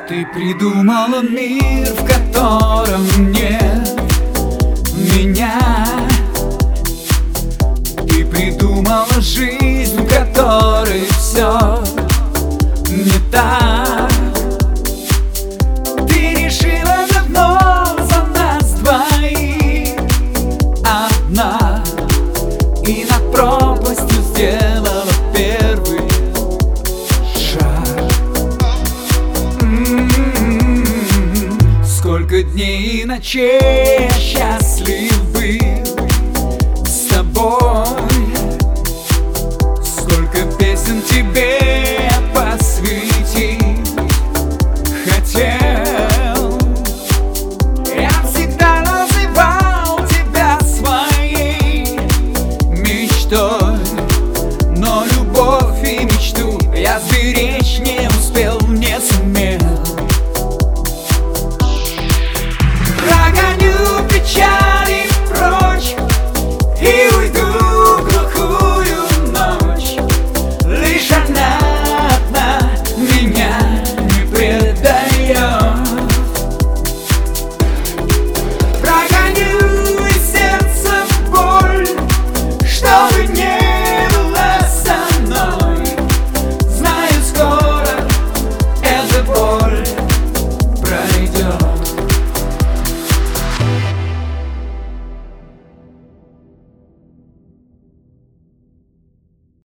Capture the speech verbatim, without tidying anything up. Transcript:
Ты придумала мир, в котором нет меня. Ты придумала жизнь, в которой все не так. Ты решила давно за нас двоих одна, и над пропастью сделала первый шаг. М-м-м. Сколько дней и ночей я счастлив был,